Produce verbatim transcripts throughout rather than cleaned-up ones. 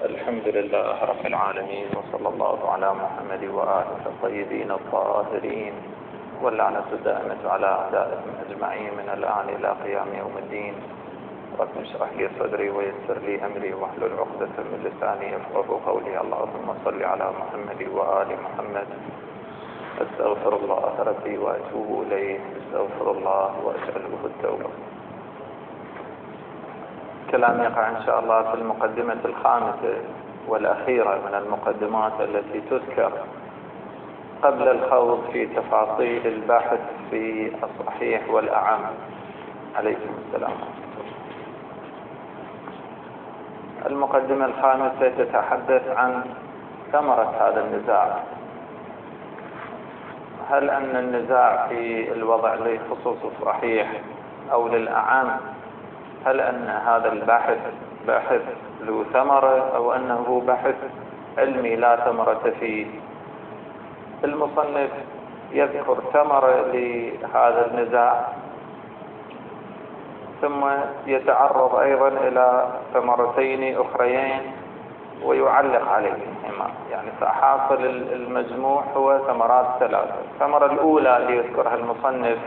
الحمد لله رب العالمين، وصلى الله على محمد وآله الطيبين الطاهرين، واللعنة الدائمة على أعدائهم أجمعين من الآن إلى قيام يوم الدين. رب اشرح لي صدري ويسر لي أمري واحلل عقدة من لساني يفقهوا قولي. اللهم صل على محمد وآل محمد. أستغفر الله ربي وأتوب إليه، أستغفر الله وأسأله التوبة. كلام يقع إن شاء الله في المقدمة الخامسة والأخيرة من المقدمات التي تذكر قبل الخوض في تفاصيل البحث في الصحيح والأعم. عليكم السلام. المقدمة الخامسة تتحدث عن ثمرة هذا النزاع. هل أن النزاع في الوضع لخصوص الصحيح أو للأعم، هل أن هذا البحث بحث ذو ثمرة أو أنه بحث علمي لا ثمرة فيه؟ المصنف يذكر ثمرة لهذا النزاع، ثم يتعرض أيضا إلى ثمرتين أخريين ويعلق عليهما. يعني فحاصل المجموع هو ثمرات ثلاثة. الثمرة الأولى اللي يذكرها المصنف،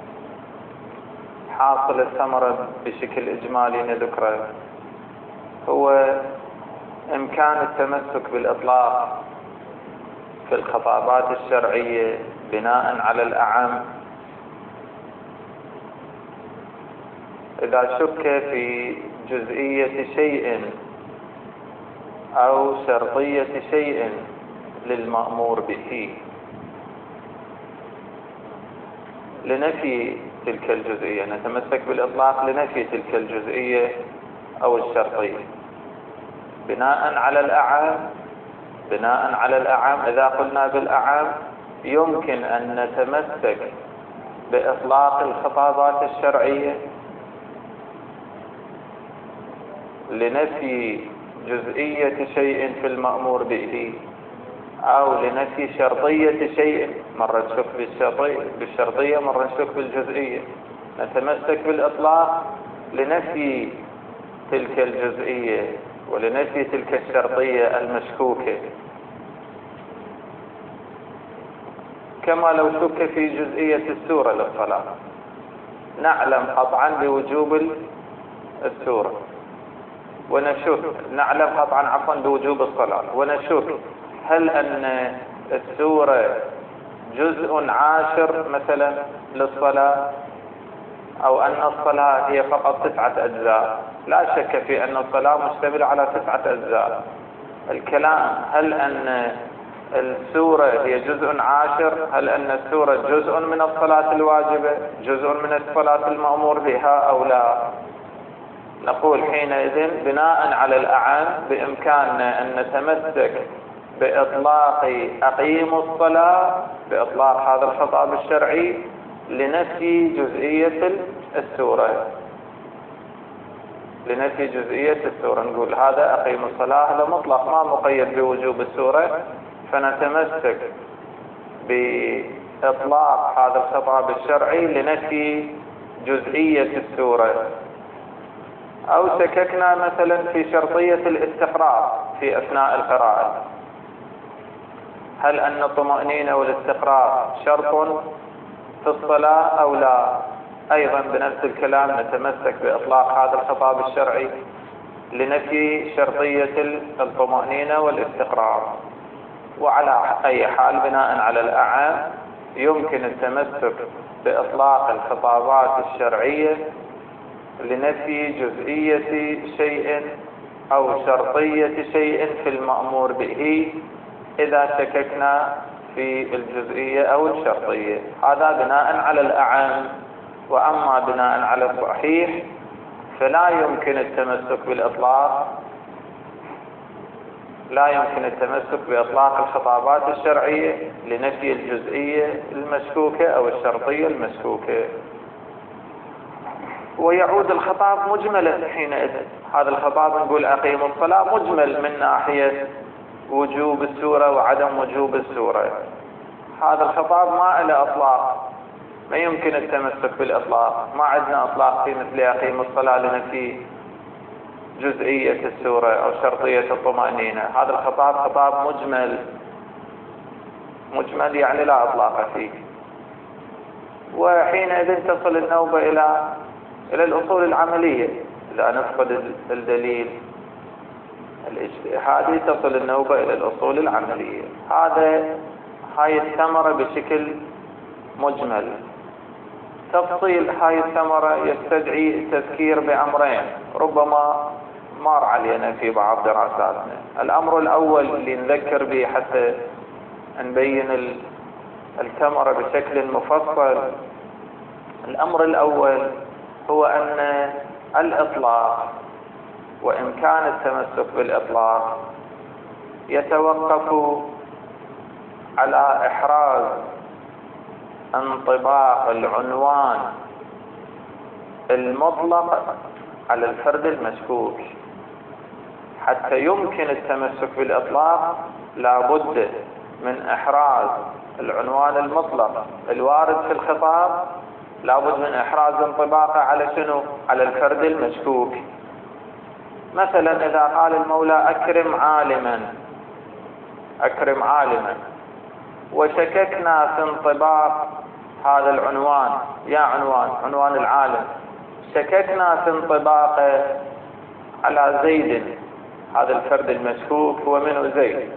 حاصل الثمرة بشكل إجمالي نذكره، هو إمكان التمسك بالإطلاق في الخطابات الشرعية بناء على الأعم إذا شك في جزئية شيء أو شرطية شيء للمأمور به لنفي تلك الجزئية. نتمسك بالإطلاق لنفي تلك الجزئية أو الشرطية بناء على الأعم. بناء على الأعم إذا قلنا بالأعم يمكن أن نتمسك بإطلاق الخطابات الشرعية لنفي جزئية شيء في المأمور به أو لنفي شرطية شيء. مرة نشك بالشرطية، مرة نشك بالجزئية. نتمسك بالإطلاق لنفي تلك الجزئية ولنفي تلك الشرطية المشكوكة، كما لو شك في جزئية السورة للصلاة. نعلم قطعا بوجوب السورة ونشك، نعلم قطعا عفوا بوجوب الصلاة ونشك هل أن السورة جزء عاشر مثلا للصلاة أو أن الصلاة هي فقط تسعة أجزاء. لا شك في أن الصلاة مشتملة على تسعة أجزاء. الكلام هل أن السورة هي جزء عاشر، هل أن السورة جزء من الصلاة الواجبة، جزء من الصلاة المأمور بها أو لا؟ نقول حينئذ بناء على الأعم بإمكاننا أن نتمسك بإطلاق أقيموا الصلاة، بإطلاق هذا الخطاب الشرعي لنفي جزئية السورة، لنفي جزئية السورة. نقول هذا أقيموا الصلاة هذا مطلق ما مقيد بوجوب السورة، فنتمسك بإطلاق هذا الخطاب الشرعي لنفي جزئية السورة. أو شككنا مثلا في شرطية الاستقرار في أثناء القراءة، هل أن الطمأنينة والاستقرار شرط في الصلاة أو لا؟ أيضا بنفس الكلام نتمسك بإطلاق هذا الخطاب الشرعي لنفي شرطية الطمأنينة والاستقرار. وعلى أي حال بناء على الأعم يمكن التمسك بإطلاق الخطابات الشرعية لنفي جزئية شيء أو شرطية شيء في المأمور به إذا شككنا في الجزئية أو الشرطية. هذا بناء على الأعم. وأما بناء على الصحيح فلا يمكن التمسك بالإطلاق، لا يمكن التمسك بإطلاق الخطابات الشرعية لنفي الجزئية المشكوكة أو الشرطية المشكوكة. ويعود الخطاب مجملا حينئذ. هذا الخطاب نقول أقيموا الصلاة مجمل من ناحية وجوب السورة وعدم وجوب السورة. هذا الخطاب ما له أطلاق، ما يمكن التمسك بالإطلاق. ما عندنا أطلاق في مثل أقيموا الصلاة لنفي جزئية السورة أو شرطية الطمأنينة. هذا الخطاب خطاب مجمل، مجمل يعني لا إطلاق فيه. وحينئذ تصل النوبة إلى إلى الأصول العملية. إذا نفقد الدليل الاجتهادي تصل النوبة إلى الأصول العملية. هذا هاي الثمرة بشكل مجمل. تفصيل هاي الثمرة يستدعي التذكير بأمرين ربما مر علينا في بعض دراساتنا. الأمر الأول اللي نذكر به حتى نبين الثمرة بشكل مفصل، الأمر الأول هو أن الإطلاق وإمكان التمسك بالإطلاق يتوقف على إحراز انطباق العنوان المطلق على الفرد المشكوك. حتى يمكن التمسك بالإطلاق لابد من إحراز العنوان المطلق الوارد في الخطاب، لابد من إحراز انطباقه على شنو؟ على الفرد المشكوك. مثلا إذا قال المولى أكرم عالما، أكرم عالما، وشككنا في انطباق هذا العنوان، يا عنوان عنوان العالم، شككنا في انطباقه على زيد، هذا الفرد المشكوك هو منه زيد،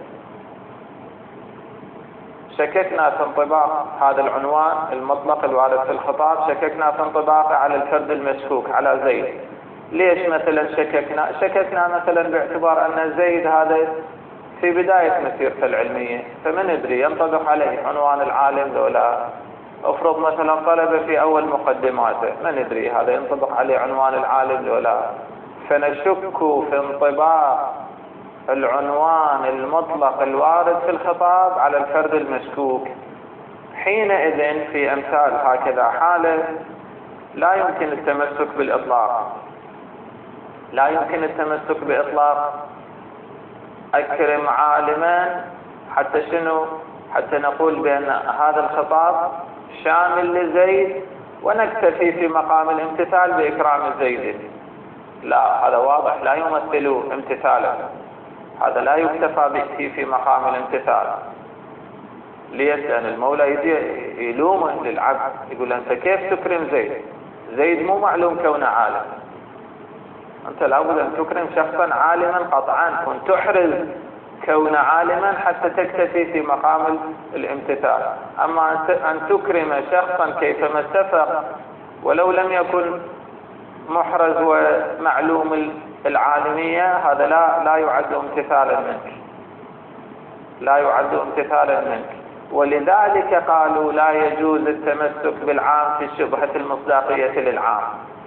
شككنا في انطباق هذا العنوان المطلق الوارد في الخطاب، شككنا في انطباقه على الفرد المشكوك على زيد. ليش مثلا شككنا؟ شككنا مثلا باعتبار أن زيد هذا في بداية مسيرته العلمية، فمن ندري ينطبق عليه عنوان العالم لولا. افرض مثلا طلبة في أول مقدماته، ما ندري هذا ينطبق عليه عنوان العالم لولا. فنشك في انطباق العنوان المطلق الوارد في الخطاب على الفرد المشكوك. حينئذ في أمثال هكذا حالة لا يمكن التمسك بالإطلاق، لا يمكن التمسك بإطلاق أكرم عالما حتى شنو؟ حتى نقول بأن هذا الخطاب شامل لزيد ونكتفي في مقام الامتثال بإكرام زيد. لا، هذا واضح لا يمثل امتثالا، هذا لا يكتفى به في مقام الامتثال. ليش؟ لأن المولى يجي يلومه للعبد، يقول أنت كيف تكرم زيد؟ زيد مو معلوم كونه عالم، أنت لابد أن تكرم شخصا عالما قطعا، كنت تحرز كون عالما حتى تكتفي في مقام الامتثال. أما أن تكرم شخصا كيفما اتفق ولو لم يكن محرز ومعلوم العالمية، هذا لا لا يعد امتثالا منك، لا يعد امتثالا منك. ولذلك قالوا لا يجوز التمسك بالعام في شبهة المصداقية للعام.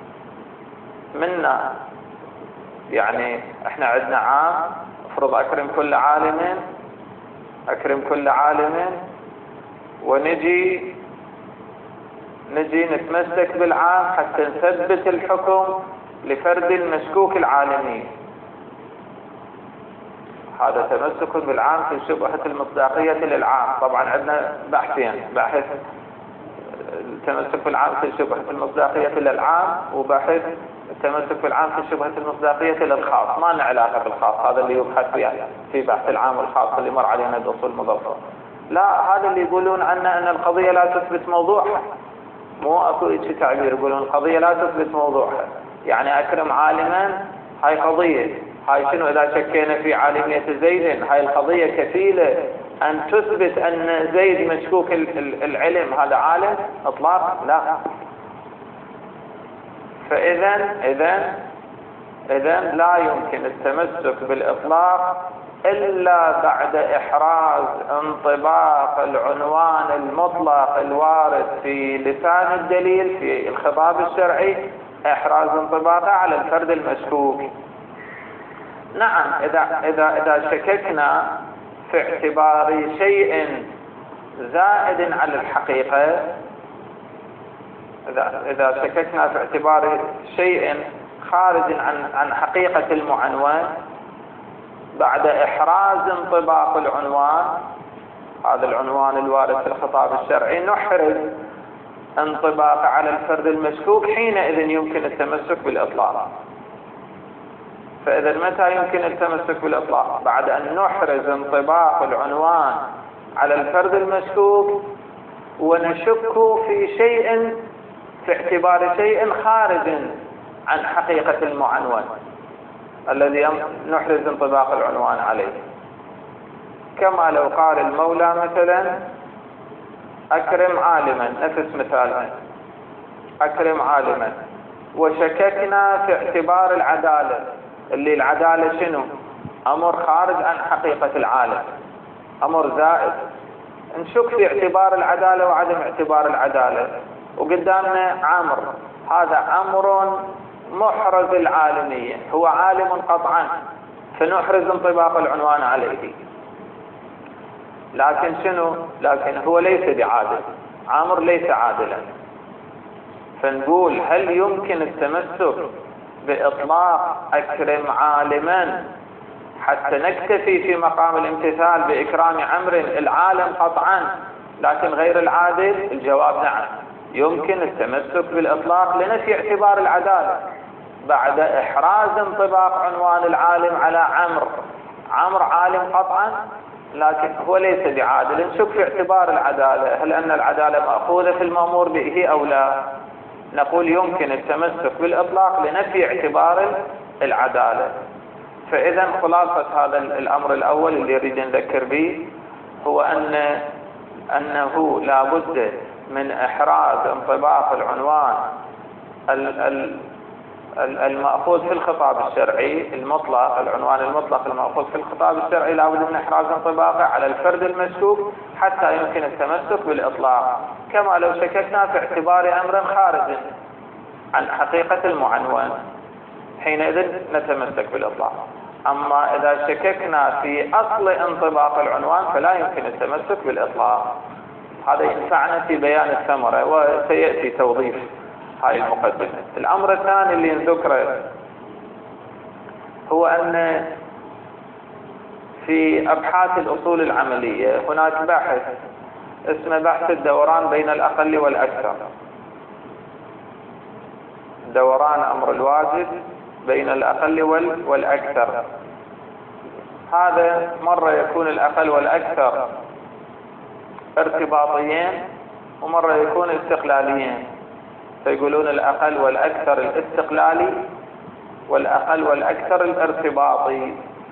منا يعني احنا عندنا عام، افرض اكرم كل عالم، اكرم كل عالم، ونجي نجي نتمسك بالعام حتى نثبت الحكم لفرد المشكوك العالمي. هذا تمسك بالعام في شبهة المصداقية للعام. طبعا عندنا بحثين، بحث التمسك بالعام في شبهة المصداقية للعام، وبحث التمسك بالعام في شبهة المصداقية للخاص. ما لنا علاقة بالخاص، هذا اللي يبحث فيه في بحث العام والخاص اللي مر علينا بأصول المظفر. لا، هذا اللي يقولون عنه أن القضية لا تثبت موضوعها، مو أكو إيش تعبير، يقولون القضية لا تثبت موضوعها. يعني أكرم عالما هاي قضية، هاي شنو إذا شكينا في عالمية زيد، هاي القضية كفيلة أن تثبت أن زيد مشكوك العلم هذا عالم إطلاقا؟ لا. فإذا إذا إذا لا يمكن التمسك بالإطلاق إلا بعد إحراز انطباق العنوان المطلق الوارد في لسان الدليل في الخطاب الشرعي، إحراز انطباقه على الفرد المشكوك. نعم، إذا إذا إذا شككنا في اعتبار شيء زائد على الحقيقة، إذا إذا شككنا في اعتبار شيء خارج عن عن حقيقة المعنون، بعد إحراز انطباق العنوان، هذا العنوان الوارد في الخطاب الشرعي، نحرز انطباق على الفرد المشكوك، حينئذ يمكن التمسك بالإطلاق. فإذا متى يمكن التمسك بالإطلاق؟ بعد أن نحرز انطباق العنوان على الفرد المشكوك ونشك في شيء، في اعتبار شيء خارج عن حقيقة المعنون الذي نحرز انطباق العنوان عليه. كما لو قال المولى مثلا أكرم عالما، نفس مثالنا أكرم عالما، وشككنا في اعتبار العدالة، اللي العدالة شنو؟ أمر خارج عن حقيقة العالم، أمر زائد. نشك في اعتبار العدالة وعدم اعتبار العدالة، وقدامنا عمر، هذا أمر محرز العالمية، هو عالم قطعا، فنحرز انطباق العنوان عليه. لكن شنو؟ لكن هو ليس بعادل، عامر ليس عادلا. فنقول هل يمكن التمسك بإطلاق أكرم عالما حتى نكتفي في مقام الامتثال بإكرام عمر العالم قطعا لكن غير العادل؟ الجواب نعم، يمكن التمسك بالإطلاق لنفي اعتبار العدالة بعد إحراز انطباق عنوان العالم على عمر. عمر عالم قطعا لكن هو ليس بعادل، نشك في اعتبار العدالة، هل أن العدالة مأخوذة في المأمور به أو لا؟ نقول يمكن التمسك بالإطلاق لنفي اعتبار العدالة. فإذا خلاصة هذا الأمر الأول اللي يريد نذكر به هو أن أنه لا بد من إحراز انطباق العنوان المأخوذ في الخطاب الشرعي المطلق، العنوان المطلق المأخوذ في الخطاب الشرعي لا بد من إحراز انطباقه على الفرد المشكوك حتى يمكن التمسك بالإطلاق، كما لو شككنا في اعتبار أمر خارج عن حقيقة المعنون، حينئذ نتمسك بالإطلاق. أما إذا شككنا في أصل انطباق العنوان فلا يمكن التمسك بالإطلاق. هذا ينفعنا في بيان الثمرة وسيأتي توظيف هاي المقدمة. الأمر الثاني اللي نذكره هو أن في أبحاث الأصول العملية هناك بحث اسمه بحث الدوران بين الأقل والأكثر، دوران أمر الواجب بين الأقل والأكثر. هذا مرة يكون الأقل والأكثر ارتباطيين ومرة يكون استقلاليين، فيقولون الأقل والأكثر الاستقلالي والأقل والأكثر الارتباطي.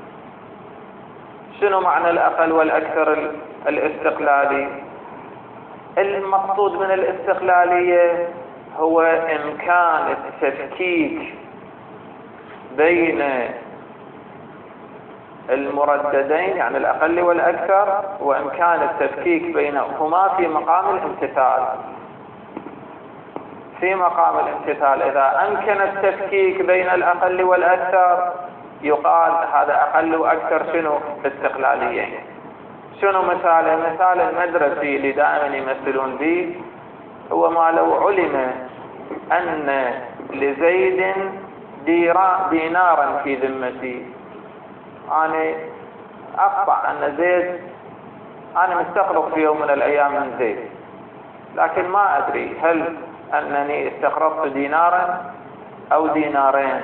شنو معنى الأقل والأكثر الاستقلالي؟ المقصود من الاستقلالية هو إمكان التفكيك بين المرددين، يعني الأقل والأكثر، وإمكان التفكيك بينهما في مقام الامتثال. في مقام الامتثال إذا أمكن التفكيك بين الأقل والأكثر يقال هذا أقل وأكثر شنو؟ استقلاليين. شنو مثال؟ مثال المدرسي اللي دائما يمثلون به هو ما لو علم أن لزيد دينارا في ذمتي، أنا أقطع أن زيد، أنا مستقرض في يوم من الأيام من زيد، لكن ما أدري هل أنني استقرضت دينارا أو دينارين.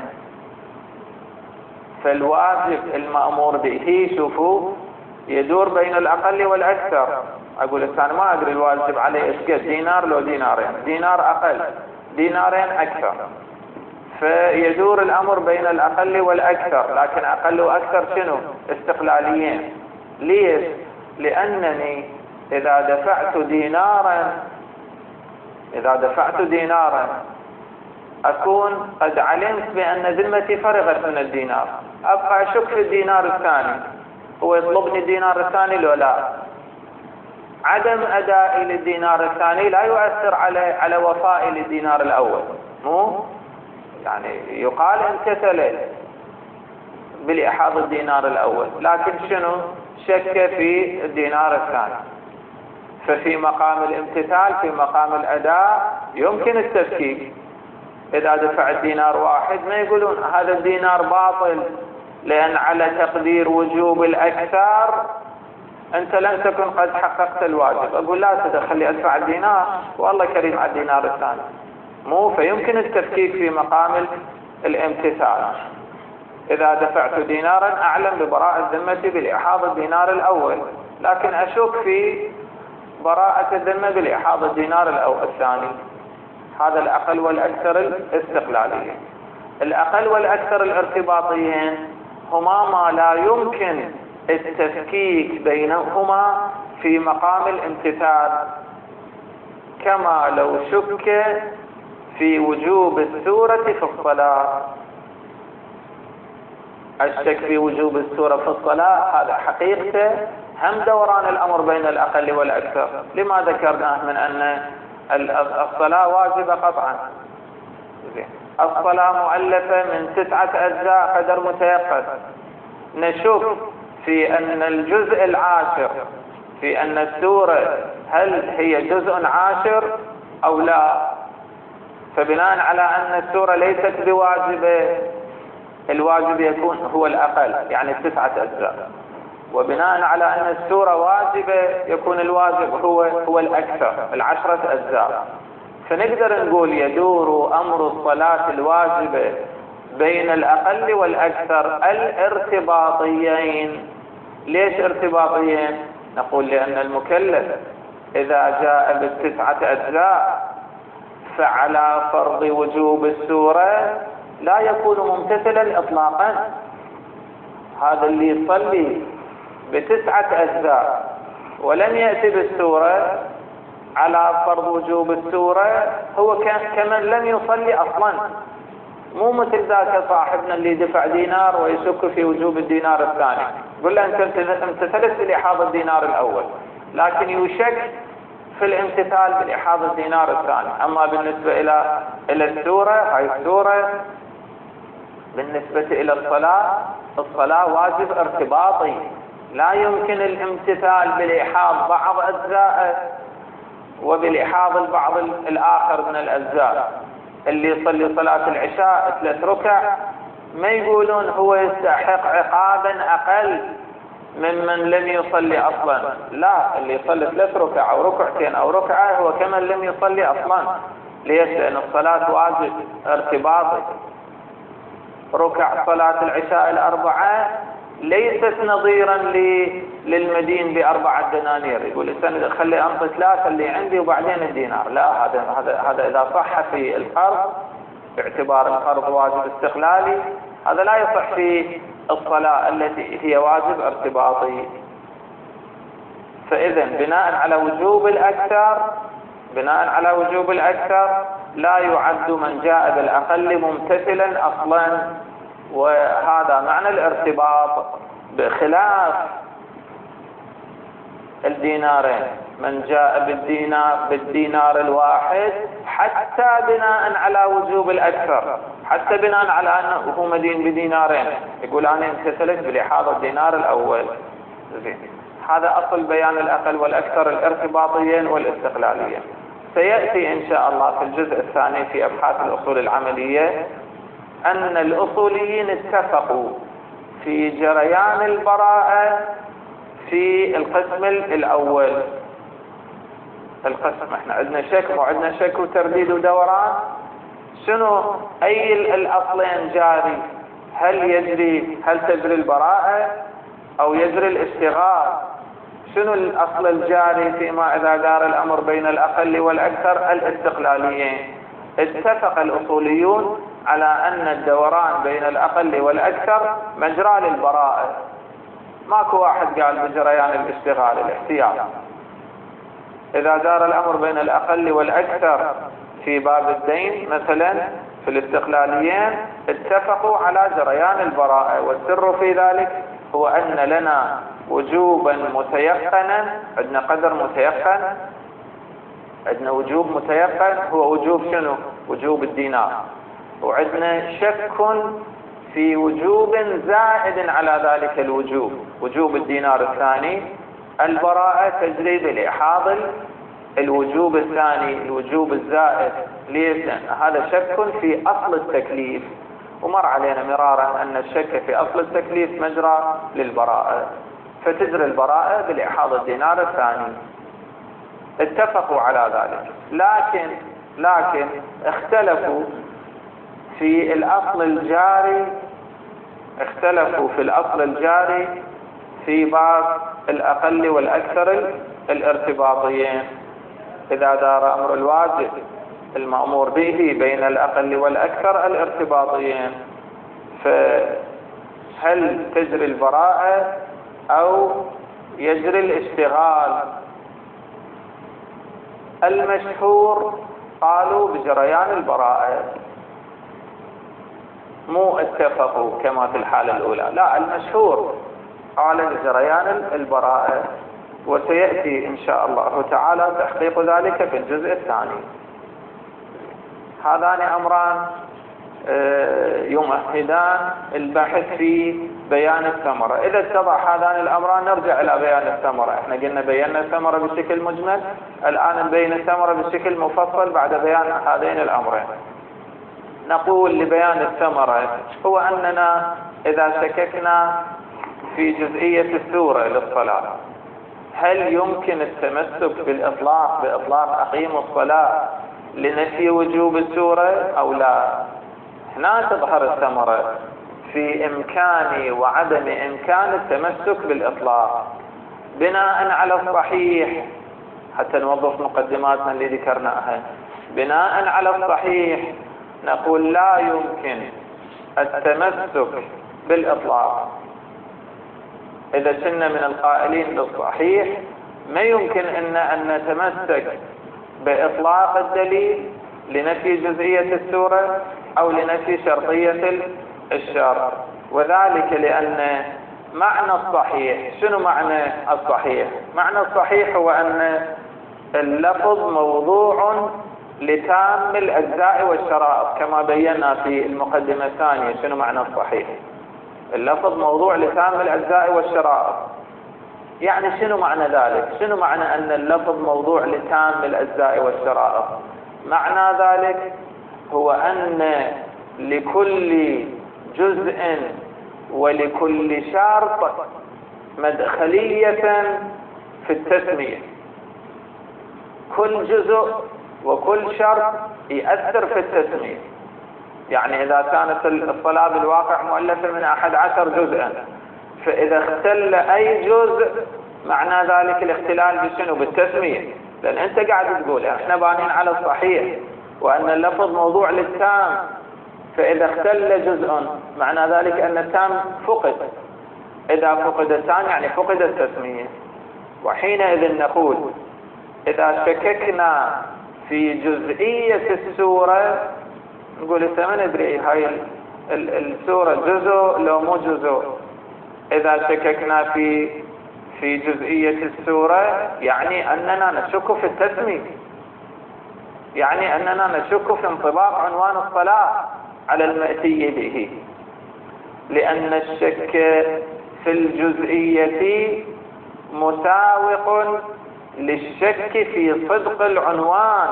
فالواجب المأمور به شوفوا يدور بين الأقل والأكثر. أقول الثاني ما أدري الواجب عليه إسكت دينار لو دينارين، دينار أقل دينارين أكثر، فيدور الأمر بين الأقل والأكثر، لكن أقل وأكثر شنو؟ استقلاليين. ليش؟ لأنني إذا دفعت دينارا إذا دفعت دينارا أكون قد علمت بأن ذمتي فرغت من الدينار، أبقى أشك في الدينار الثاني، هو يطلبني الدينار الثاني لو لا. عدم أدائي للدينار الثاني لا يؤثر على على وفائي للدينار الأول، مو يعني يقال امتثل بالإحاض الدينار الأول، لكن شنو؟ شك في الدينار الثاني. ففي مقام الامتثال في مقام الأداء يمكن التفكيك. إذا دفعت دينار واحد ما يقولون هذا الدينار باطل لأن على تقدير وجوب الأكثر أنت لن تكن قد حققت الواجب. أقول لا تدخل لي أدفع الدينار والله كريم على الدينار الثاني، مو فيمكن التفكيك في مقام الامتثال. إذا دفعت دينارا أعلم ببراءة ذمتي بلإحاض الدينار الأول، لكن أشك في براءة الذمة بلإحاض الدينار الأول الثاني. هذا الأقل والأكثر الاستقلاليين. الأقل والأكثر الارتباطيين هما ما لا يمكن التفكيك بينهما في مقام الامتثال، كما لو شك في وجوب السورة في الصلاة. الشك في وجوب السورة في الصلاة هذا حقيقته هم دوران الأمر بين الأقل والأكثر. لما ذكرناه من أن الصلاة واجبة قطعا، الصلاة مؤلفة من تسعة أجزاء قدر متيقن. نشك في أن الجزء العاشر، في أن السورة هل هي جزء عاشر أو لا، فبناء على أن السورة ليست بواجبة الواجب يكون هو الأقل يعني التسعة أجزاء، وبناء على أن السورة واجبة يكون الواجب هو هو الأكثر العشرة أجزاء. فنقدر نقول يدور أمر الصلاة الواجبة بين الأقل والأكثر الارتباطيين. ليش ارتباطيين؟ نقول لأن المكلف إذا جاء بالتسعة أجزاء فعلى فرض وجوب السورة لا يكون ممتثلا إطلاقا. هذا اللي يصلي بتسعة أجزاء ولم يأتي بالسورة على فرض وجوب السورة هو كمن لم يصلي أصلا، مو مثل ذاك صاحبنا اللي دفع دينار ويشك في وجوب الدينار الثاني. يقول له أنت امتثلت بالإحاضة الدينار الأول، لكن يشك في الامتثال بالإحاضة الدينار الثاني. أما بالنسبة إلى إلى السورة، هاي السورة بالنسبة إلى الصلاة، الصلاة واجب ارتباطي، لا يمكن الامتثال بالإحاض بعض أجزاء وبالإحاض البعض الآخر من الأجزاء. اللي يصلي صلاة العشاء ثلاث ركع ما يقولون هو يستحق عقابا أقل ممن لم يصلي أصلا، لا، اللي يصلي ثلاث ركع أو ركعتين أو ركعة هو كمن لم يصلي أصلا. ليش؟ لأن الصلاة واجب ارتباطي. ركع صلاة العشاء الأربعة ليست نظيرا للمدين بأربعة دنانير، يقول السنة خلي أنطي ثلاثة اللي عندي وبعدين الدينار، لا، هذا هذا هذا إذا صح في القرض باعتبار القرض واجب استقلالي، هذا لا يصح في الصلاة التي هي واجب ارتباطي. فإذا بناء على وجوب الأكثر بناء على وجوب الأكثر لا يعد من جاء بالأقل ممتثلا أصلا، وهذا معنى الارتباط، بخلاف الدينارين. من جاء بالدينار بالدينار الواحد حتى بناء على وجوب الأكثر، حتى بناء على أنه هو مدين بدينارين، يقول أنا امتثلت بالإحاضة الدينار الأول. زين، هذا أصل بيان الأقل والأكثر الارتباطيين والاستقلاليين. سيأتي إن شاء الله في الجزء الثاني في أبحاث الأصول العملية أن الأصوليين اتفقوا في جريان البراءة في القسم الأول. القسم احنا عندنا شك وعندنا شك وترديد ودوران. شنو أي الأصلين جاري؟ هل يجري هل تجري البراءة أو يجري الاشتغال؟ شنو الأصل الجاري فيما إذا دار الأمر بين الأقل والأكثر؟ الاستقلاليين. اتفق الأصوليون على أن الدوران بين الأقل والأكثر مجرى للبراءة. ماكو واحد قال بجريان الاشتغال الاحتياط. إذا دار الأمر بين الأقل والأكثر في باب الدين مثلا في الاستقلاليين اتفقوا على جريان البراءة، والسر في ذلك هو أن لنا وجوبا متيقنا، عندنا قدر متيقن، عندنا وجوب متيقن هو وجوب شنو؟ وجوب الدينار، وعندنا شك في وجوب زائد على ذلك الوجوب، وجوب الدينار الثاني. البراءة تجري بالإحاض الوجوب الثاني، الوجوب الزائد. ليش؟ هذا شك في أصل التكليف، ومر علينا مرارا أن الشك في أصل التكليف مجرى للبراءة، فتجري البراءة بالإحاض الدينار الثاني. اتفقوا على ذلك، لكن لكن اختلفوا في الأصل الجاري اختلفوا في الأصل الجاري في باب الأقل والأكثر الارتباطيين. إذا دار أمر الواجب المأمور به بين الأقل والأكثر الارتباطيين، فهل تجري البراءة أو يجري الاشتغال؟ المشهور قالوا بجريان البراءة، مو اتفقوا كما في الحالة الأولى، لا، المشهور قال بجريان البراءة، وسيأتي إن شاء الله تعالى تحقيق ذلك في الجزء الثاني. هذان أمران يمهدان البحث في بيان الثمرة. إذا اتضح هذان الأمران نرجع إلى بيان الثمرة. احنا قلنا بينا الثمرة بشكل مجمل، الآن نبين الثمرة بشكل مفصل بعد بيان هذين الأمرين. نقول لبيان الثمرة هو أننا إذا شككنا في جزئية السورة للصلاة، هل يمكن التمسك بالإطلاق بإطلاق أقيم الصلاة لنفي وجوب السورة أو لا؟ هنا تظهر الثمرة في إمكان وعدم إمكان التمسك بالإطلاق بناء على الصحيح، حتى نوظف مقدماتنا اللي ذكرناها. بناء على الصحيح نقول لا يمكن التمسك بالإطلاق. إذا كنا من القائلين بالصحيح ما يمكن إن أن نتمسك بإطلاق الدليل لنفي جزئية السورة أو لنفي شرطية الشرط، وذلك لأن معنى الصحيح، شنو معنى الصحيح؟ معنى الصحيح هو أن اللفظ موضوع لتام الأجزاء والشرائط، كما بينا في المقدمة الثانية. شنو معنى الصحيح؟ اللفظ موضوع لتام الأجزاء والشرائط. يعني شنو معنى ذلك؟ شنو معنى أن اللفظ موضوع لتام الأجزاء والشرائط؟ معنى ذلك هو أن لكل جزء ولكل شرط مدخلية في التسمية. كل جزء وكل شرط يؤثر في التسمية. يعني إذا كانت الصلاة بالواقع مؤلفة من أحد عشر جزءا، فإذا اختل أي جزء معنى ذلك الاختلال بشنو؟ بالتسمية. لأن أنت قاعد تقول احنا بانين على الصحيح وأن اللفظ موضوع للتام، فإذا اختل جزء معنى ذلك أن التام فقد. إذا فقد التام يعني فقد التسمية. وحينئذ نقول إذا شككنا في جزئية السورة نقول إنت ما ندري هاي السورة جزء لو مو جزء. إذا شككنا في في جزئية السورة يعني أننا نشك في التسمية، يعني أننا نشك في انطباق عنوان الصلاة على المأتي به، لأن الشك في الجزئية مساوق للشك في صدق العنوان.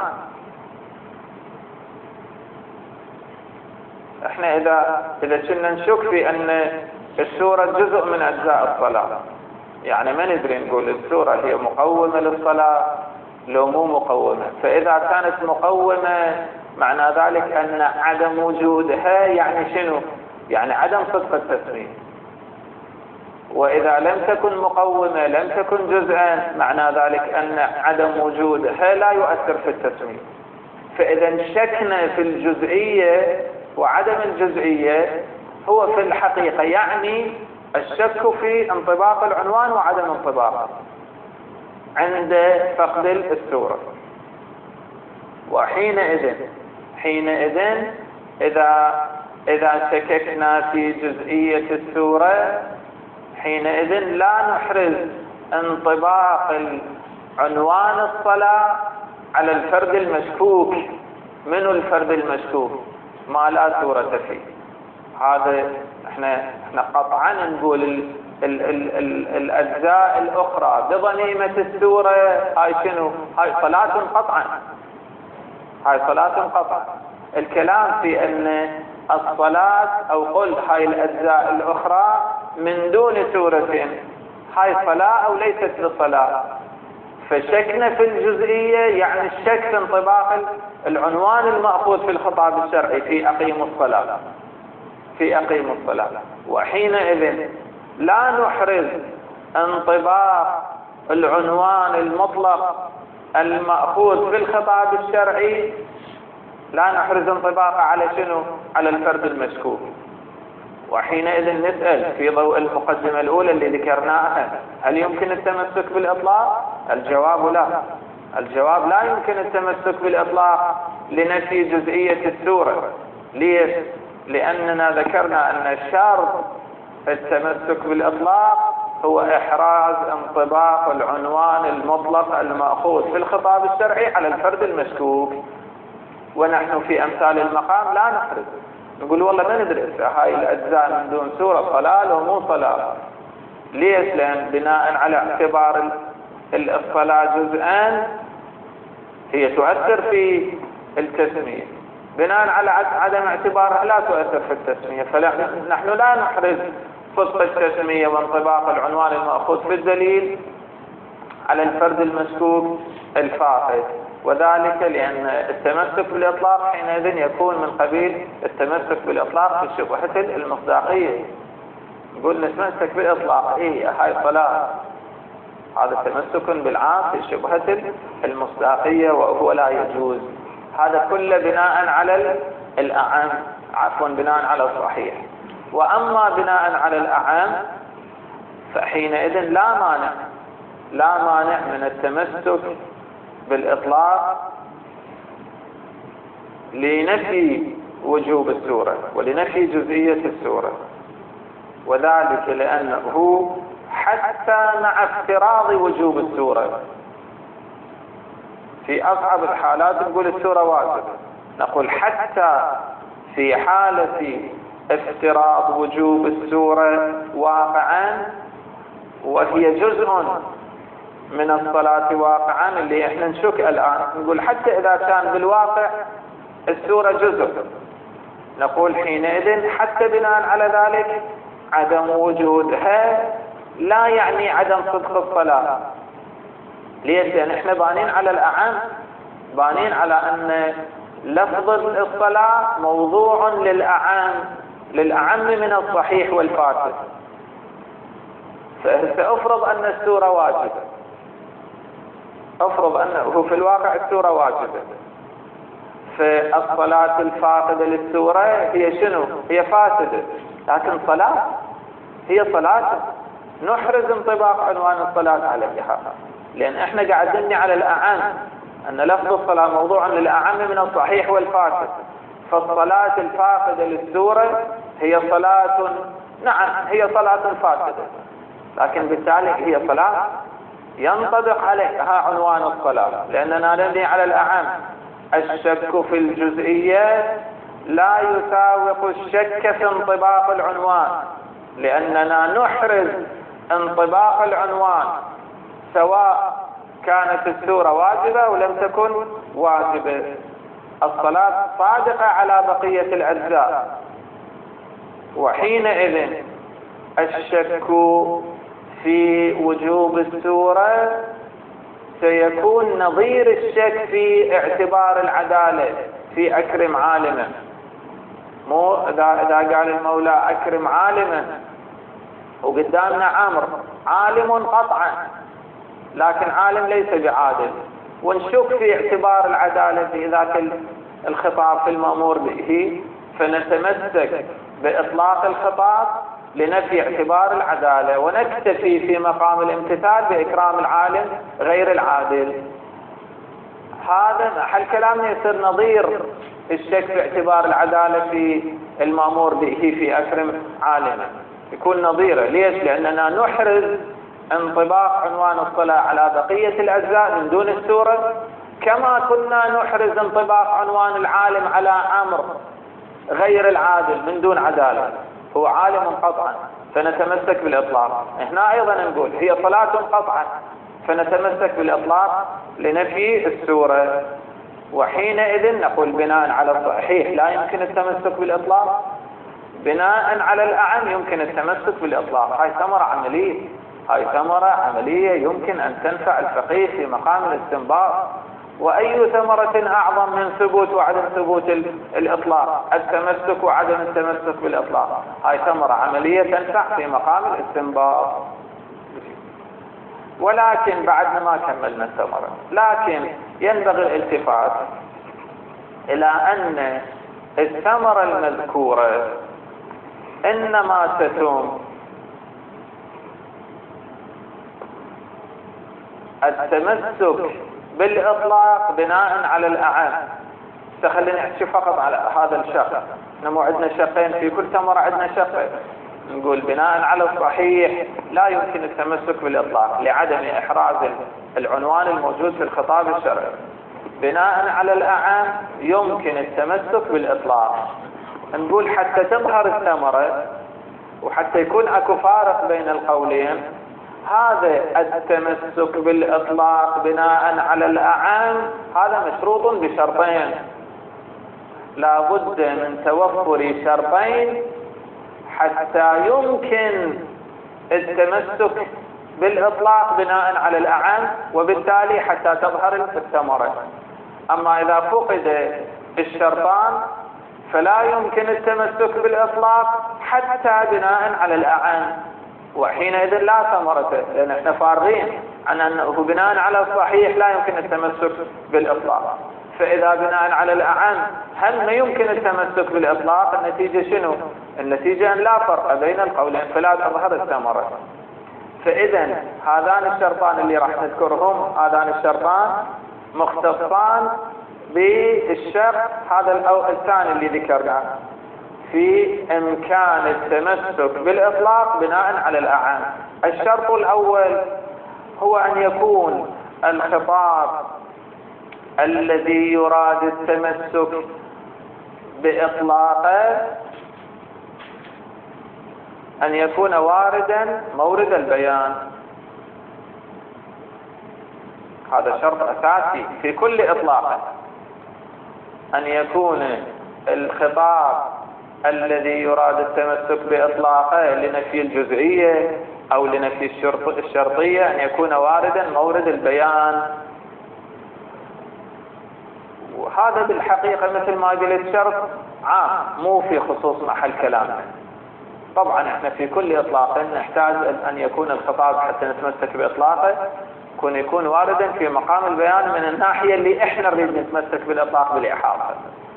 احنا إذا إذا كنا نشك في أن السورة جزء من أجزاء الصلاة، يعني ما ندري نقول السورة هي مقومة للصلاة لو مو مقومة. فإذا كانت مقومة معنى ذلك أن عدم وجودها يعني شنو؟ يعني عدم صدق التسمية. وإذا لم تكن مقومة لم تكن جزءا معنى ذلك أن عدم وجودها لا يؤثر في التسمية. فإذا شكنا في الجزئية وعدم الجزئية هو في الحقيقة يعني الشك في انطباق العنوان وعدم انطباقه عند فقد السورة. وحينئذ حينئذ إذا إذا شككنا في جزئية السورة حينئذ لا نحرز انطباق عنوان الصلاة على الفرد المشكوك. من الفرد المشكوك؟ ما لا سورة فيه. هذا احنا احنا قطعا نقول ال ال ال ال الاجزاء الاخرى بضميمة السورة هاي شنو؟ هاي صلاة قطعا، هاي صلاة قطعا. الكلام في ان الصلاة او قل هاي الاجزاء الاخرى من دون سورة هاي صلاة او ليست بصلاة. فشكنا في الجزئية يعني الشك في انطباق العنوان المأخوذ في الخطاب الشرعي في أقيم الصلاة. في أقيم الصلاة. وحينئذ لا نحرز انطباق العنوان المطلق المأخوذ في الخطاب الشرعي، لا نحرز انطباقه على شنو؟ على الفرد المشكوك. وحينئذ نسأل في ضوء المقدمة الأولى اللي ذكرناها، هل يمكن التمسك بالإطلاق؟ الجواب لا. الجواب لا يمكن التمسك بالإطلاق لنفي جزئية السورة. ليش؟ لأننا ذكرنا أن الشرط التمسك بالإطلاق هو إحراز انطباق العنوان المطلق المأخوذ في الخطاب الشرعي على الفرد المشكوك. ونحن في أمثال المقام لا نحرز، نقول والله ما ندرس هاي الأجزاء من دون سورة صلاة أو مو صلاة. ليش؟ لأن بناء على اعتبار الصلاة جزءان هي تؤثر في التسمية، بناء على عدم اعتبارها لا تؤثر في التسمية، فنحن لا نحرز صدق التسمية وانطباق العنوان المأخوذ في الدليل على الفرد المشكوك الفاقد. وذلك لأن التمسك بالإطلاق حينئذ يكون من قبيل التمسك بالإطلاق في شبهة المصداقية. نقول نتمسك بالإطلاق، إيه هاي صلاة، هذا تمسك بالعام في شبهة المصداقية وهو لا يجوز. هذا كله بناء على الأعم، عفوا بناء على الصحيح. وأما بناء على الأعم فحينئذ لا مانع لا مانع من التمسك بالإطلاق لنفي وجوب السورة ولنفي جزئية السورة. وذلك لأنه حتى مع افتراض وجوب السورة في أصعب الحالات نقول السورة واجبة، نقول حتى في حالة افتراض وجوب السورة واقعا وهي جزء من الصلاة واقعا اللي احنا نشك الآن، نقول حتى إذا كان بالواقع السورة جزء، نقول حينئذ حتى بناء على ذلك عدم وجودها لا يعني عدم صدق الصلاة. ليش؟ لأن احنا بانين على الأعم، بانين على أن لفظ الصلاة موضوع للأعم للأعم من الصحيح والفاسد. فأفرض أن السورة واجبة، أفرض أنه في الواقع السورة واجبة، فالصلاة الفاقدة للسورة هي شنو؟ هي فاسدة، لكن صلاة هي صلاة، نحرز انطباق عنوان الصلاة عليها، لأن احنا قاعدين على الأعم أن لفظ الصلاة موضوع للأعم من الصحيح والفاسد. فالصلاة الفاقدة للسورة هي صلاة، نعم هي صلاة فاسدة، لكن بالتالي هي صلاة ينطبق عليها عنوان الصلاة، لأننا نبني على الأعم. الشك في الجزئية لا يساوق الشك في انطباق العنوان، لأننا نحرز انطباق العنوان سواء كانت السورة واجبة أو لم تكن واجبة. الصلاة صادقة على بقية الأجزاء، وحينئذ الشك في وجوب السورة سيكون نظير الشك في اعتبار العدالة في أكرم عالما. مو إذا قال المولى أكرم عالما وقدامنا عمرو عالم قطعا لكن عالم ليس بعادل، ونشك في اعتبار العدالة في ذاك الخطاب في المأمور به، فنتمسك بإطلاق الخطاب لنفي اعتبار العدالة ونكتفي في مقام الامتثال بإكرام العالم غير العادل. هذا محل كلامنا يصير نظير الشك في اعتبار العدالة في المأمور به في أكرم عالما، يكون نظيره. ليش؟ لأننا نحرز انطباق عنوان الصلاة على بقية الأجزاء من دون السورة، كما كنا نحرز انطباق عنوان العالم على أمر غير العادل من دون عدالة، هو عالم قطعا فنتمسك بالإطلاق. احنا أيضا نقول هي صلاة قطعا فنتمسك بالإطلاق لنفي السورة. وحينئذ نقول بناء على الصحيح لا يمكن التمسك بالإطلاق، بناء على الأعم يمكن التمسك بالإطلاق. هاي ثمرة عملية، هاي ثمرة عملية يمكن أن تنفع الفقيه في مقام الاستنباط. وأي ثمرة أعظم من ثبوت وعدم ثبوت الإطلاق؟ التمسك وعدم التمسك بالإطلاق. هاي ثمرة عملية تنفع في مقام الاستنباط. ولكن بعد ما كملنا الثمرة، لكن ينبغي الالتفات إلى أن الثمرة المذكورة إنما تتم التمسك بالإطلاق بناء على الأعم. خلينا نحكي فقط على هذا الشق. نمو عندنا شقين في كل ثمرة، عندنا شقين. نقول بناء على الصحيح لا يمكن التمسك بالإطلاق لعدم إحراز العنوان الموجود في الخطاب الشرعي. بناء على الأعم يمكن التمسك بالإطلاق. نقول حتى تظهر الثمرة وحتى يكون اكو فارق بين القولين، هذا التمسك بالإطلاق بناء على الأعم هذا مشروط بشرطين. لا بد من توفر شرطين حتى يمكن التمسك بالإطلاق بناء على الأعم، وبالتالي حتى تظهر الثمرة. أما إذا فقد الشرطان فلا يمكن التمسك بالإطلاق حتى بناء على الأعم، وحينئذ لا ثمرة، لأن احنا فارغين عن أنه بناء على الصحيح لا يمكن التمسك بالإطلاق. فإذا بناء على الأعم هل يمكن التمسك بالإطلاق، النتيجة شنو؟ النتيجة أن لا فرق بين القولين فلا تظهر الثمرة. فإذا هذان الشرطان اللي راح نذكرهم، هذان الشرطان مختصان بالشرط هذا الثاني اللي ذكرناه في إمكان التمسك بالإطلاق بناء على الأعم. الشرط الأول هو أن يكون الخطاب الذي يراد التمسك بإطلاقه أن يكون واردا مورد البيان. هذا شرط أساسي في كل إطلاق، أن يكون الخطاب الذي يراد التمسك بإطلاقه لنفي الجزئية أو لنفي الشرطية أن يكون واردا مورد البيان. وهذا بالحقيقة مثل ما قلت شرط عام مو في خصوص محل كلامنا. طبعا احنا في كل إطلاق نحتاج أن يكون الخطاب حتى نتمسك بإطلاقه يكون يكون واردا في مقام البيان من الناحية اللي احنا نريد نتمسك بالإطلاق بالإحاطة.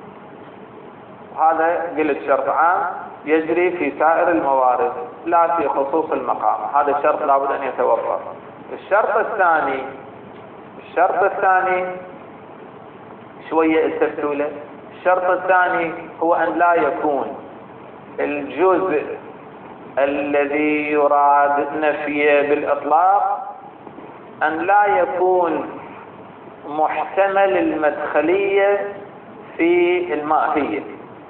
هذا قلت شرط عام يجري في سائر الموارد لا في خصوص المقام. هذا الشرط لابد أن يتوفر. الشرط الثاني الشرط الثاني شوية استفتوا له. الشرط الثاني هو أن لا يكون الجزء الذي يراد نفيه بالإطلاق أن لا يكون محتمل المدخلية في الماهية.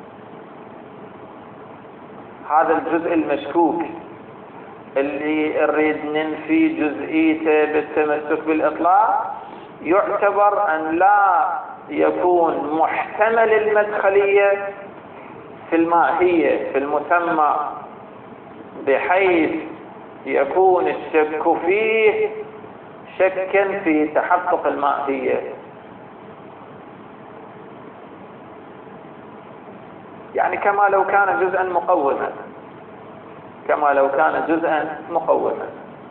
هذا الجزء المشكوك اللي نريد ننفي جزئيته بالتمسك بالإطلاق يعتبر أن لا يكون محتمل المدخلية في الماهية في المسمى، بحيث يكون الشك فيه شكا في تحقق الماهية. يعني كما لو كان جزءا مقوما، كما لو كان جزءا مقوما.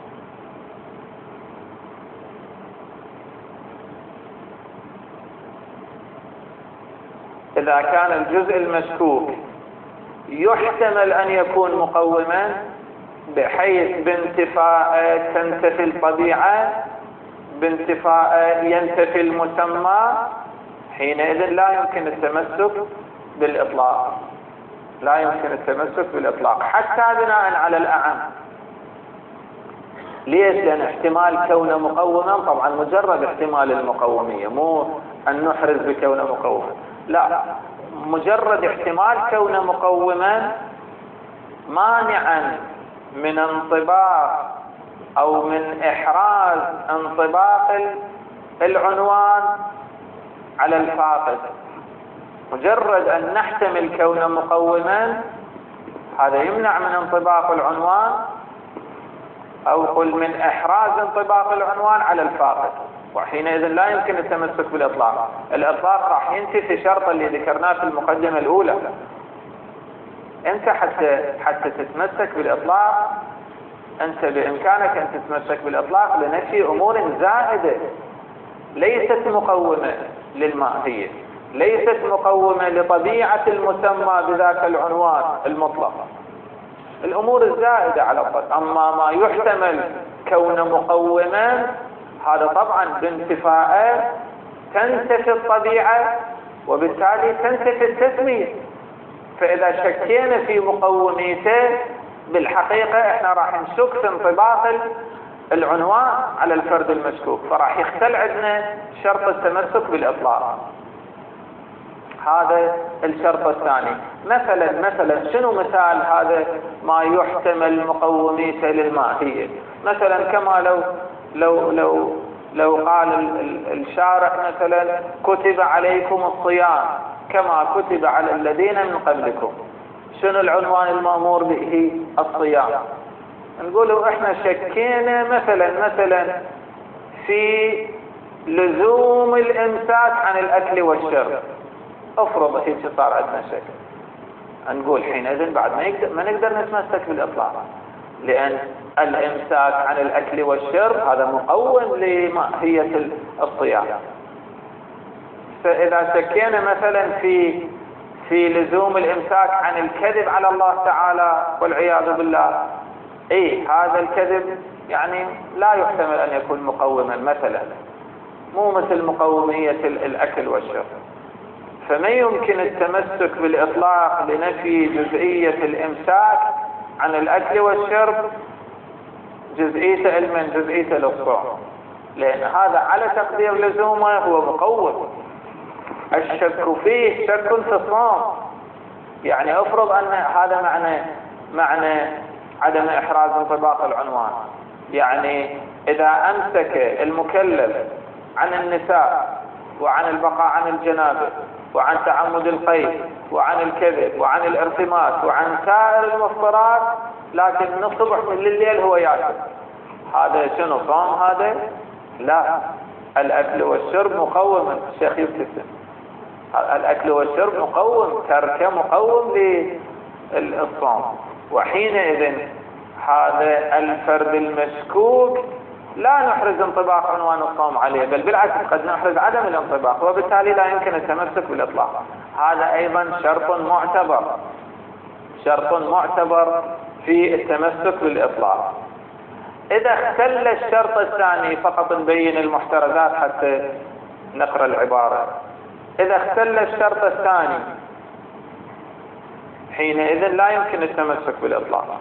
إذا كان الجزء المشكوك يحتمل أن يكون مقوما بحيث بانتفاء تنتفي الطبيعة، بانتفاء ينتفي المسمى، حينئذ لا يمكن التمسك بالإطلاق، لا يمكن التمسك بالإطلاق حتى بناء على الأعم. ليش؟ لأن احتمال كونه مقوما، طبعا مجرد احتمال المقومية مو أن نحرز بكونه مقوما، لا، مجرد احتمال كونه مقوما مانعا من انطباق أو من إحراز انطباق العنوان على الفاقد. مجرد أن نحتمل كونه مقوما هذا يمنع من انطباق العنوان، أو قل من إحراز انطباق العنوان على الفاقد. وحينئذ لا يمكن التمسك بالإطلاق. الإطلاق راح ينتفي شرط اللي ذكرناه في المقدمة الأولى. أنت حتى حتى تتمسك بالإطلاق، أنت بإمكانك أن تتمسك بالإطلاق لنفي أمور زائدة ليست مقومة للماهية، ليست مقومة لطبيعة المسمى بذاك العنوان المطلق، الأمور الزائدة على الطبع. أما ما يحتمل كون مقوما هذا طبعا بانتفاءه تنتفي الطبيعة وبالتالي تنتفي التسمية. فإذا شكينا في مقوميته بالحقيقة احنا راح نشك في انطباق العنوان على الفرد المشكوك، فراح يختل عندنا شرط التمسك بالإطلاق. هذا الشرط الثاني. مثلا مثلا شنو مثال هذا ما يحتمل مقوميته للماهية؟ مثلا كما لو لو لو لو قال الشارع مثلا كتب عليكم الصيام كما كتب على الذين من قبلكم. شنو العنوان المأمور به؟ الصيام. نقولوا احنا شكينا مثلا مثلا في لزوم الامساك عن الاكل والشرب. افرض هيك صار عندنا شك، نقول حينئذ بعد ما يقدر ما نقدر نتمسك بالاطلاق، لان الامساك عن الاكل والشرب هذا مقوم لماهية الصيام. فاذا شكينا مثلا في في لزوم الامساك عن الكذب على الله تعالى والعياذ بالله، اي هذا الكذب يعني لا يحتمل ان يكون مقوما مثلا، مو مثل مقومية الاكل والشرب. فما يمكن التمسك بالاطلاق لنفي جزئية الامساك عن الاكل والشرب، جزئية علما جزئية الصوم، لان هذا على تقدير لزومه هو مقوم. الشك فيه شك في الصوم، يعني افرض ان هذا معنى معنى عدم احراز انطباق العنوان. يعني اذا امسك المكلف عن النساء وعن البقاء عن الجنابه وعن تعمد القيد وعن الكذب وعن الارتماس وعن سائر المفطرات، لكن من الصبح من الليل هو ياكل، هذا شنو صوم هذا؟ لا، الاكل والشرب مقوم. الشيخ يبتسم، الاكل والشرب مقوم، تركه مقوم للصوم. وحينئذ هذا الفرد المشكوك لا نحرز انطباق عنوان الصوم عليه، بل بالعكس قد نحرز عدم الانطباق، وبالتالي لا يمكن التمسك بالاطلاق. هذا ايضا شرط معتبر، شرط معتبر في التمسك بالاطلاق. اذا اختل الشرط الثاني، فقط نبين المحترزات حتى نقرأ العبارة. اذا اختل الشرط الثاني حينئذ لا يمكن التمسك بالاطلاق.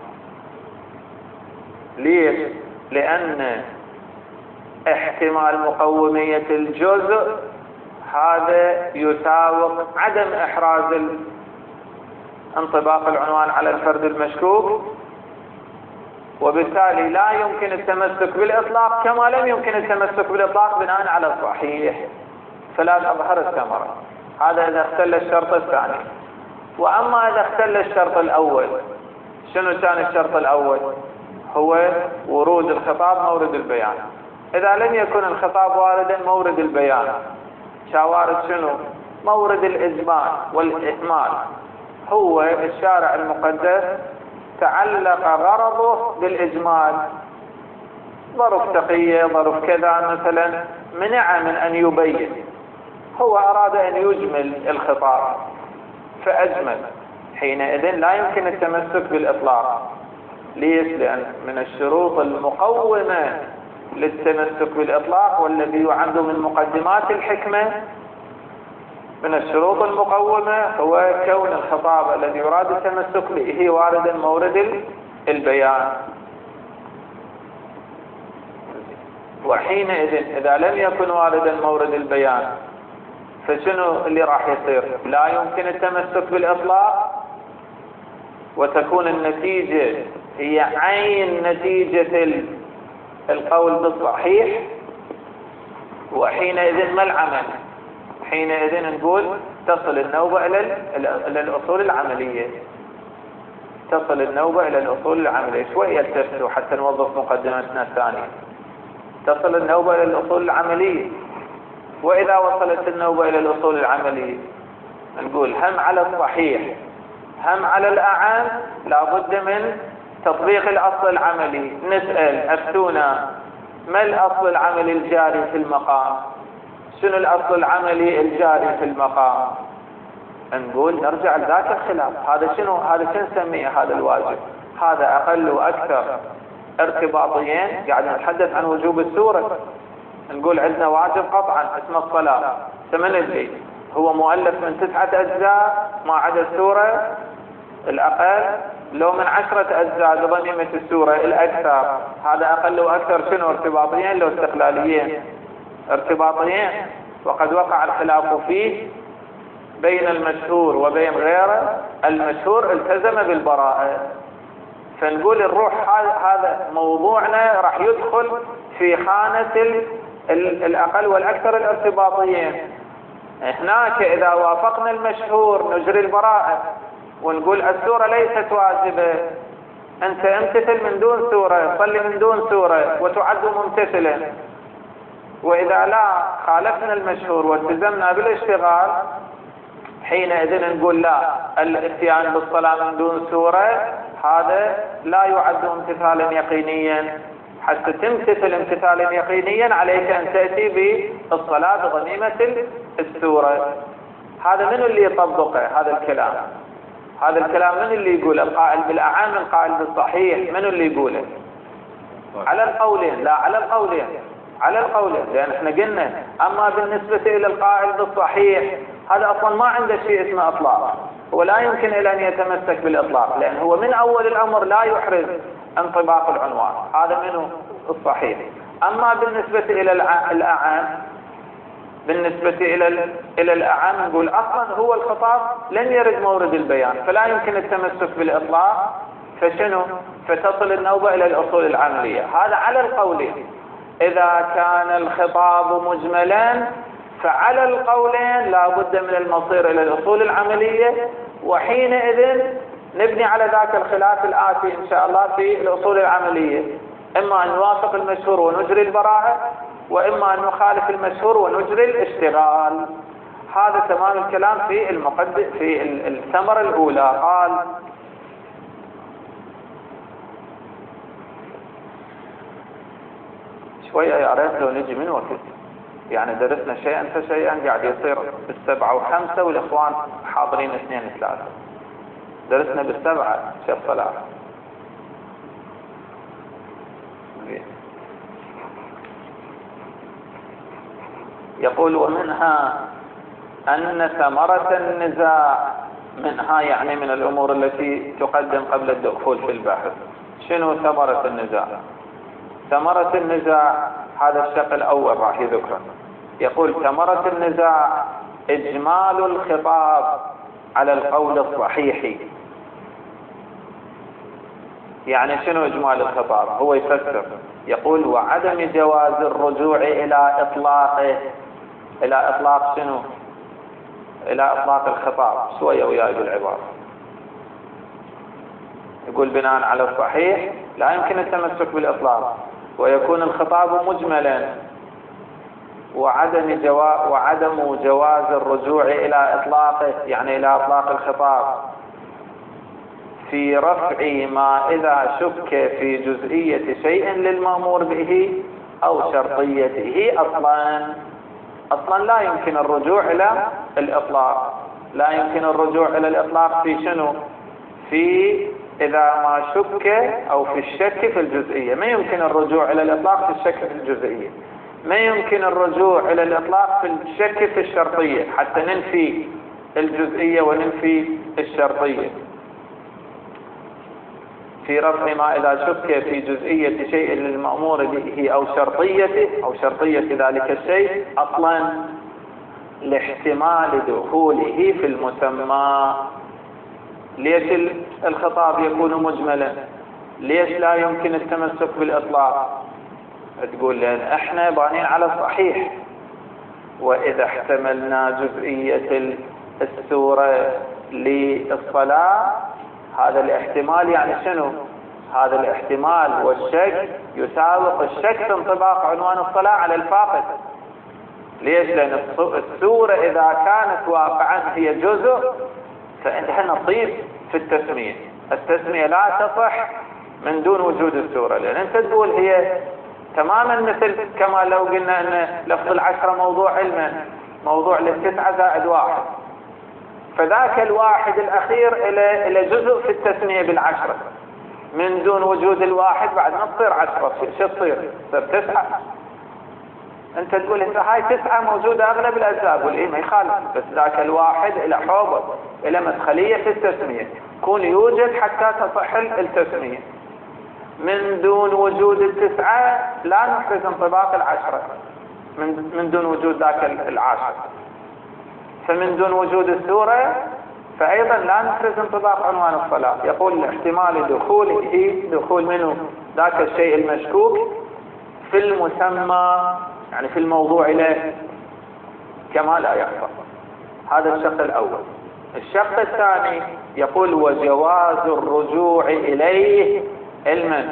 ليش؟ لان احتمال مقومية الجزء هذا يساوق عدم احراز انطباق العنوان على الفرد المشكوك، وبالتالي لا يمكن التمسك بالاطلاق كما لم يمكن التمسك بالاطلاق بناء على الصحيح. فلا تظهر الثمرة. هذا اذا اختل الشرط الثاني. واما اذا اختل الشرط الاول، شنو كان الشرط الاول؟ هو ورود الخطاب مورد البيان. اذا لم يكن الخطاب واردا مورد البيان، شوارد شنو؟ مورد الاجمال والاحمال. هو الشارع المقدس تعلق غرضه بالاجمال، ظرف تقية ظرف كذا مثلا، منع من ان يبين، هو اراد ان يجمل الخطاب فاجمل. حينئذ لا يمكن التمسك بالاطلاق. ليش؟ لان من الشروط المقومة للتمسك بالاطلاق والذي يعد من مقدمات الحكمة، من الشروط المقومة هو كون الخطاب الذي يراد التمسك به واردا مورد البيان. وحينئذ اذا لم يكن واردا مورد البيان، فشنو اللي راح يصير؟ لا يمكن التمسك بالاطلاق، وتكون النتيجة هي عين نتيجة القول بالصحيح. وحينئذ ما العمل؟ حينئذ نقول تصل النوبة إلى الأصول العملية، تصل النوبة إلى الأصول العملية. شوية تفتوا حتى نوظف مقدمتنا الثانية. تصل النوبة إلى الأصول العملية. وإذا وصلت النوبة إلى الأصول العملية نقول هم على الصحيح هم على الأعم لابد من تطبيق الأصل العملي. نسأل أفتونا ما الأصل العملي الجاري في المقام؟ شنو الأصل العملي الجاري في المقام؟ نقول نرجع لذاك الخلاف. هذا شنو؟ هذا شنو نسميه هذا الواجب؟ هذا أقل وأكثر ارتباطيين قاعد نتحدث عن وجوب السورة. نقول عندنا واجب قطعا اسمه الصلاة ثمن البيت، هو مؤلف من تسعة أجزاء ما عدا السورة الأقل، لو من عشرة أجزاء بضميمة السورة الأكثر. هذا أقل وأكثر شنو؟ ارتباطيين لو استقلاليين؟ ارتباطيين. وقد وقع الخلاف فيه بين المشهور وبين غيره. المشهور التزم بالبراءة، فنقول الروح هذا موضوعنا راح يدخل في خانة الأقل والأكثر الارتباطيين. هناك إذا وافقنا المشهور نجري البراءة ونقول السورة ليست واجبة، أنت امتثل من دون سورة، صلي من دون سورة وتعد ممتثلا. وإذا لا خالفنا المشهور والتزمنا بالاشتغال حينئذ نقول لا، الاتيان بالصلاة من دون سورة هذا لا يعد امتثالا يقينيا. حتى تمتثل امتثالا يقينيا عليك أن تأتي بالصلاة بضميمة السورة. هذا من اللي يطبقه هذا الكلام؟ هذا الكلام من اللي يقول؟ القائل بالأعم القائل بالصحيح من اللي يقوله؟ على القولين، لا على القولين، على القولين. لأن احنا قلنا أما بالنسبة إلى القائل بالصحيح هذا أصلا ما عنده شيء اسمه إطلاق، هو لا يمكن إلى أن يتمسك بالإطلاق، لأن هو من أول الأمر لا يحرز انطباق العنوان. هذا منه الصحيح. أما بالنسبة إلى الأعم، بالنسبة إلى إلى الأعم نقول أصلا هو الخطاب لن يرد مورد البيان، فلا يمكن التمسك بالإطلاق، فشنو؟ فتصل النوبة إلى الأصول العملية. هذا على القولين. إذا كان الخطاب مجملا فعلى القولين لا بد من المصير إلى الأصول العملية، وحينئذ نبني على ذاك الخلاف الآتي إن شاء الله في الأصول العملية. إما أن نوافق المشهور ونجري البراءة، وإما أن نخالف المشهور ونجري الاشتغال. هذا تمام الكلام في المقدم في الثمرة الأولى. قال شوية يا ريت لو نجي من وقت، يعني درسنا شيئا فشيئا قاعد يصير بالسبعة وخمسة والإخوان حاضرين اثنين ثلاثة. درسنا بالسبعة شيخ صلاح. يقول ومنها أن ثمرة النزاع، منها يعني من الأمور التي تقدم قبل الدخول في البحث. شنو ثمرة النزاع؟ ثمرة النزاع هذا الشق الأول راح يذكره. يقول ثمرة النزاع إجمال الخطاب على القول الصحيح. يعني شنو إجمال الخطاب؟ هو يفسر يقول وعدم جواز الرجوع إلى إطلاقه. إلى إطلاق شنو؟ إلى إطلاق الخطاب. شوية وياي بالعبارة. يقول بناء على الصحيح لا يمكن التمسك بالإطلاق، ويكون الخطاب مجملا، وعدم جواز وعدم جواز الرجوع إلى إطلاقه يعني إلى إطلاق الخطاب في رفع ما إذا شك في جزئية شيء للمأمور به أو شرطيته. أصلا أصلا لا يمكن الرجوع إلى الإطلاق. لا يمكن الرجوع إلى الإطلاق في شنو؟ في إذا ما شك أو في الشك في الجزئية. ما يمكن الرجوع إلى الإطلاق في الشك في الجزئية. ما يمكن الرجوع إلى الإطلاق في الشك في الشرطية حتى ننفي الجزئية وننفي الشرطية. في رفع ما إذا شك في جزئية شيء للمأمور به أو شرطيته أو شرطية ذلك الشيء أصلا لاحتمال دخوله في المسمى. ليش الخطاب يكون مجملا؟ ليش لا يمكن التمسك بالإطلاق؟ تقول لأن احنا بانين على الصحيح، وإذا احتملنا جزئية السورة للصلاة هذا الاحتمال يعني شنو؟ هذا الاحتمال والشك يساوق الشك في انطباق عنوان الصلاة على الفاقد. ليش؟ لأن السورة إذا كانت واقعا هي جزء فإنها نصيب في التسمية. التسمية لا تصح من دون وجود السورة، لأن أنت تقول هي تماما مثل كما لو قلنا أن لفظ العشرة موضوع علما، موضوع للتسعة زائد واحد، فذاك الواحد الأخير إلى جزء في التسمية بالعشرة، من دون وجود الواحد بعد ما تصير عشرة شو تصير؟ تصير تسعة. انت تقول انت هاي تسعة موجودة اغلب الاجزاء، قول ايه ما يخالف، بس ذاك الواحد الى حوض الى مدخلية في التسمية، كون يوجد حتى تصح التسمية. من دون وجود التسعة لا نحرز انطباق العشرة، من, من دون وجود ذاك العاشر. فمن دون وجود السورة فايضا لا نحرز انطباق عنوان الصلاة. يقول احتمال دخوله، دخول منه ذاك الشيء المشكوك في المسمى، يعني في الموضوع له، كما لا يحصل. هذا الشق الأول. الشق الثاني يقول وجواز الرجوع إليه علما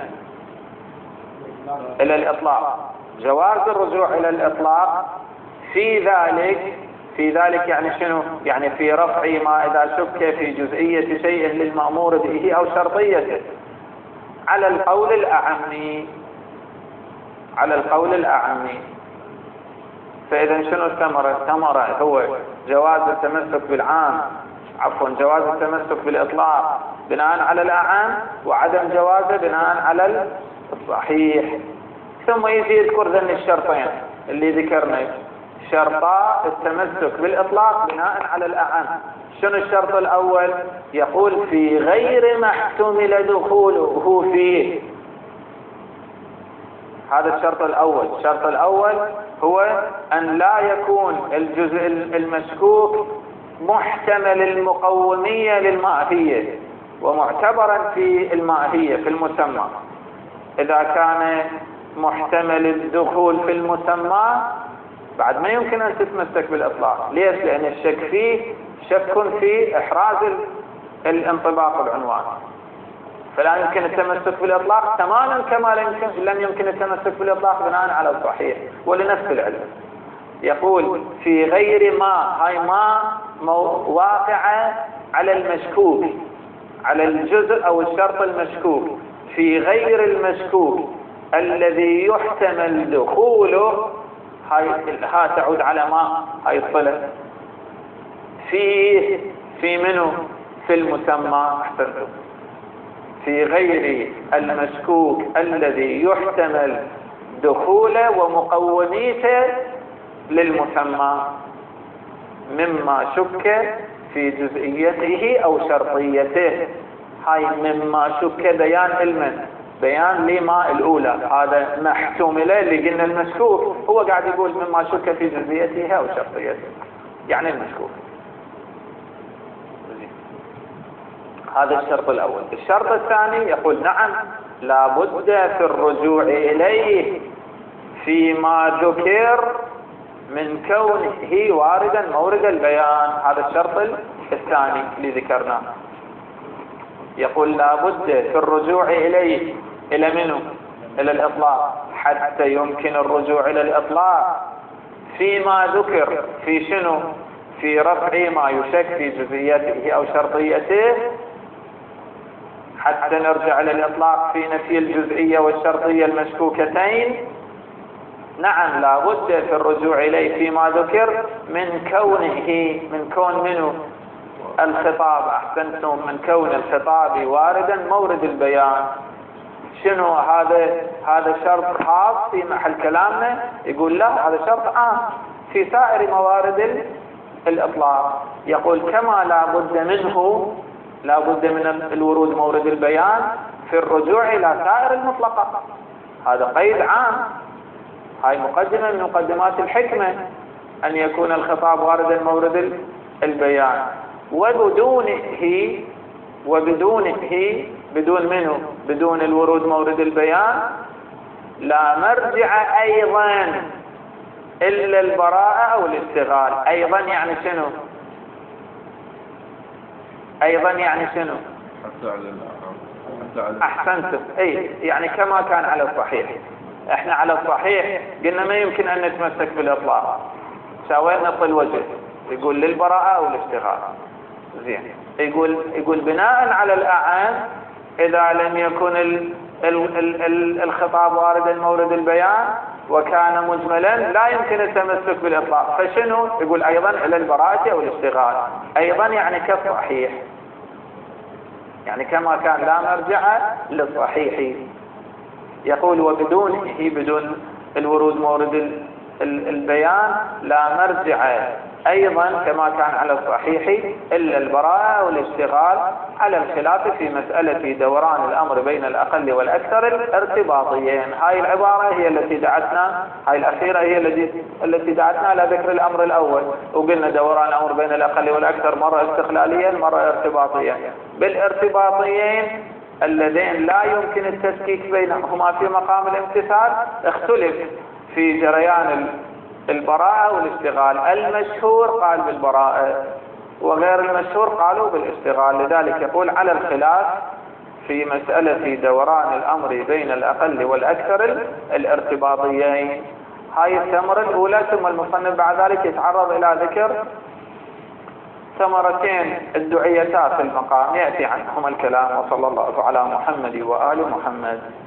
إلى الإطلاق. جواز الرجوع إلى الإطلاق في ذلك في ذلك يعني شنو؟ يعني في رفع ما إذا شك في جزئية شيء للمأمور به أو شرطيته على القول الأعمي، على القول الأعمي. فإذا شنو الثمرة؟ الثمرة هو جواز التمسك بالعام، عفوا جواز التمسك بالإطلاق بناء على الأعام، وعدم جوازه بناء على الصحيح. ثم يجي يذكر ذن الشرطين اللي ذكرنا، شرطا التمسك بالإطلاق بناء على الأعام. شنو الشرط الأول؟ يقول في غير ما احتمل دخوله فيه. هذا الشرط الأول. الشرط الأول هو أن لا يكون الجزء المشكوك محتمل المقومية للماهية ومعتبرا في الماهية في المسمى. إذا كان محتمل الدخول في المسمى بعد ما يمكن أن تتمسك بالإطلاق. ليش؟ لأن الشك فيه شك في إحراز الانطباق العنوان، فلا يمكن التمسك بالإطلاق تماما كما لم يمكن التمسك بالإطلاق بناء على الصحيح ولنفس العلم. يقول في غير ما، هاي ما واقعة على المشكوك، على الجزء أو الشرط المشكوك، في غير المشكوك الذي يحتمل دخوله، هاي ها تعود على ما، هاي الصلة فيه في منه في المسمى. احسنتم. في غير المشكوك الذي يحتمل دخوله ومقوميته للمسمى مما شك في جزئيته أو شرطيته. هاي مما شك بيان علما، بيان لما الأولى، هذا ما احتمله اللي قلنا المشكوك، هو قاعد يقول مما شك في جزئيته أو شرطيته، يعني المشكوك. هذا الشرط الأول. الشرط الثاني يقول نعم لابد في الرجوع إليه فيما ذكر من كونه واردا مورد البيان. هذا الشرط الثاني اللي ذكرناه. يقول لابد في الرجوع إليه إلى منه؟ إلى الإطلاق، حتى يمكن الرجوع إلى الإطلاق فيما ذكر في شنو؟ في رفع ما يشك في جزئيته أو شرطيته، حتى نرجع إلى الإطلاق في نفي الجزئية والشرطية المشكوكتين. نعم لابد في الرجوع إليه فيما ذكر من كونه، من كون منه الخطاب، أحسنتم، من كون الخطاب واردا مورد البيان. شنو هذا؟ هذا شرط خاص في محل كلامنا؟ يقول لا، هذا شرط عام في سائر موارد الإطلاق. يقول كما لابد منه، لابد من الورود مورد البيان في الرجوع إلى سائر المطلقات. هذا قيد عام، هاي مقدمة من مقدمات الحكمة أن يكون الخطاب واردا مورد البيان. وبدونه وبدونه بدون منه، بدون الورود مورد البيان لا مرجع أيضا إلا البراءة أو الاشتغال. أيضا يعني شنو؟ أيضا يعني شنو؟ أحسنتم. أي يعني كما كان على الصحيح. احنا على الصحيح قلنا ما يمكن أن نتمسك بالإطلاق، سوينا طل الوجه. يقول للبراءة والاشتغال. زين. يقول يقول بناء على الأعان إذا لم يكن ال ال ال ال الخطاب واردا مورد البيان وكان مجملا لا يمكن التمسك بالإطلاق، فشنو؟ يقول أيضا على البراءة أو الاشتغال، أيضا يعني كالصحيح، يعني كما كان لا مرجع للصحيح. يقول وبدونه، بدون الورود مورد البيان لا مرجع أيضا كما كان على الصحيح إلا البراءة والاشتغال، على الخلاف في مسألة دوران الأمر بين الأقل والأكثر الارتباطيين. هاي العبارة هي التي دعتنا، هاي الأخيرة هي التي التي دعتنا إلى ذكر الأمر الأول، وقلنا دوران الأمر بين الأقل والأكثر مرة استقلاليا مرة ارتباطيا. بالارتباطيين اللذين لا يمكن التشكيك بينهما في مقام الامتثال اختلف في جريان البراءة والاشتغال. المشهور قال بالبراءة وغير المشهور قالوا بالاشتغال، لذلك يقول على الخلاف في مسألة دوران الأمر بين الأقل والأكثر الارتباطيين. هاي الثمرة الأولى. ثم المصنف بعد ذلك يتعرض إلى ذكر ثمرتين الدعيتات في المقام يأتي عنهما الكلام. وصلى الله على محمد وآل محمد.